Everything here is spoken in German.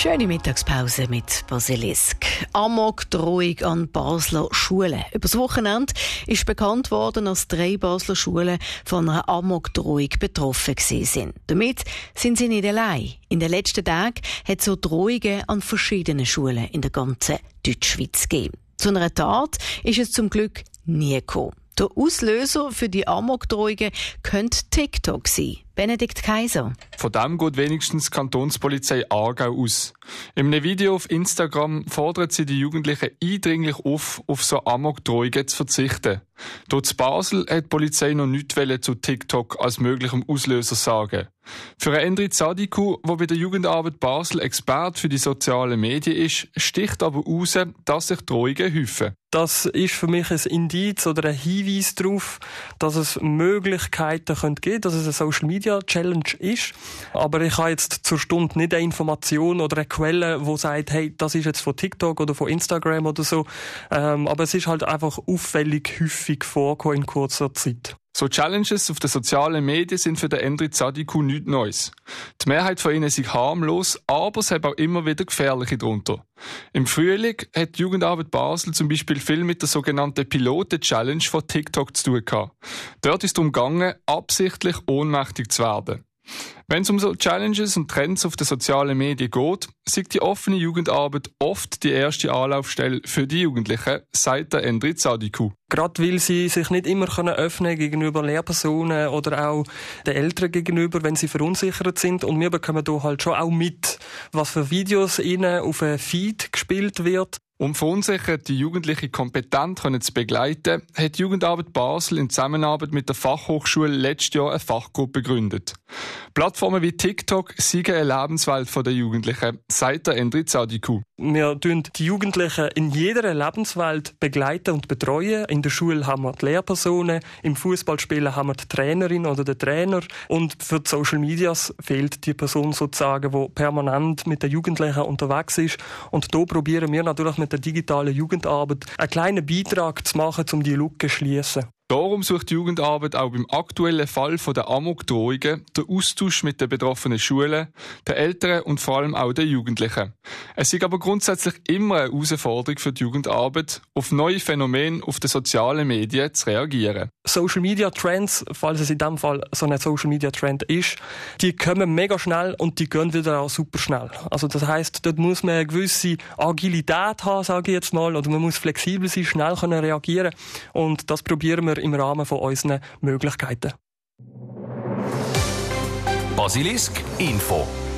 Schöne Mittagspause mit Basilisk. Amok-Drohung an Basler Schulen. Übers Wochenende ist bekannt worden, dass 3 Basler Schulen von einer Amok-Drohung betroffen sind. Damit sind sie nicht allein. In den letzten Tagen hat es so Drohungen an verschiedenen Schulen in der ganzen Deutschschweiz gegeben. Zu einer Tat ist es zum Glück nie gekommen. Der Auslöser für die Amok-Drohungen könnte TikTok sein. Benedikt Kaiser. Von dem geht wenigstens die Kantonspolizei Aargau aus. In einem Video auf Instagram fordert sie die Jugendlichen eindringlich auf so Amok-Drohungen zu verzichten. Dort in Basel hat die Polizei noch nichts zu TikTok als möglichem Auslöser sagen. Für Endrit Sadiku, der bei der Jugendarbeit Basel Experte für die sozialen Medien ist, sticht aber heraus, dass sich Drohungen häufen. Das ist für mich ein Indiz oder ein Hinweis darauf, dass es Möglichkeiten geben könnte, dass es eine Social Media Challenge ist. Aber ich habe jetzt zur Stunde nicht eine Information oder eine Quelle, die sagt, hey, das ist jetzt von TikTok oder von Instagram oder so. Aber es ist halt einfach auffällig häufig vorgekommen in kurzer Zeit. So Challenges auf den sozialen Medien sind für den Endrit Sadiku nichts Neues. Die Mehrheit von ihnen sind harmlos, aber es hat auch immer wieder gefährliche drunter. Im Frühling hat die Jugendarbeit Basel zum Beispiel viel mit der sogenannten Piloten-Challenge von TikTok zu tun gehabt. Dort ist es darum gegangen, absichtlich ohnmächtig zu werden. Wenn es um so Challenges und Trends auf den sozialen Medien geht, ist die offene Jugendarbeit oft die erste Anlaufstelle für die Jugendlichen, sagt der Endrit Sadiku. Gerade weil sie sich nicht immer öffnen gegenüber Lehrpersonen oder auch den Eltern gegenüber, wenn sie verunsichert sind. Und wir bekommen hier halt schon auch mit, was für Videos ihnen auf einen Feed gespielt wird. Um verunsicherte Jugendliche kompetent zu begleiten, hat die Jugendarbeit Basel in Zusammenarbeit mit der Fachhochschule letztes Jahr eine Fachgruppe gegründet. Plattformen wie TikTok sind eine Lebenswelt der Jugendlichen, sagt der Endrit Sadiku. Wir begleiten die Jugendlichen in jeder Lebenswelt begleiten und betreuen. In der Schule haben wir die Lehrpersonen, im Fußballspielen haben wir die Trainerin oder den Trainer. Und für die Social Medias fehlt die Person sozusagen, die permanent mit den Jugendlichen unterwegs ist. Und hier probieren wir natürlich mit der digitalen Jugendarbeit einen kleinen Beitrag zu machen, um die Lücke zu schliessen. Darum sucht die Jugendarbeit auch beim aktuellen Fall der Amok-Drohungen den Austausch mit den betroffenen Schulen, den Eltern und vor allem auch den Jugendlichen. Es ist aber grundsätzlich immer eine Herausforderung für die Jugendarbeit, auf neue Phänomene auf den sozialen Medien zu reagieren. Social Media Trends, falls es in diesem Fall so ein Social Media Trend ist, die kommen mega schnell und die gehen wieder auch super schnell. Also das heisst, dort muss man eine gewisse Agilität haben, sage ich jetzt mal, oder man muss flexibel sein, schnell reagieren können. Und das probieren wir im Rahmen von unseren Möglichkeiten. Basilisk Info.